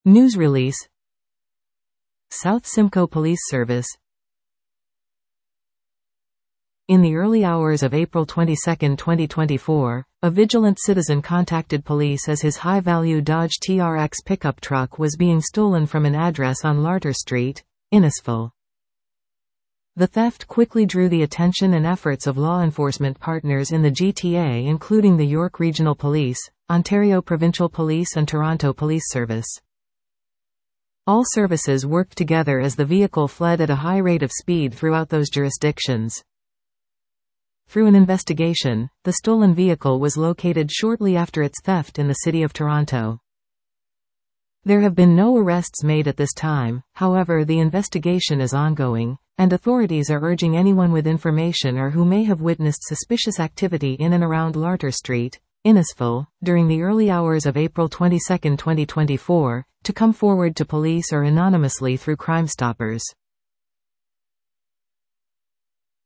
News release. South Simcoe Police Service. In the early hours of April 22, 2024, a vigilant citizen contacted police as his high-value Dodge TRX pickup truck was being stolen from an address on Larter Street, Innisfil. The theft quickly drew the attention and efforts of law enforcement partners in the GTA, including the York Regional Police, Ontario Provincial Police and Toronto Police Service. All services worked together as the vehicle fled at a high rate of speed throughout those jurisdictions. Through an investigation, the stolen vehicle was located shortly after its theft in the City of Toronto. There have been no arrests made at this time, however the investigation is ongoing, and authorities are urging anyone with information or who may have witnessed suspicious activity in and around Larter Street, Innisfil, during the early hours of April 22, 2024, to come forward to police or anonymously through Crime Stoppers.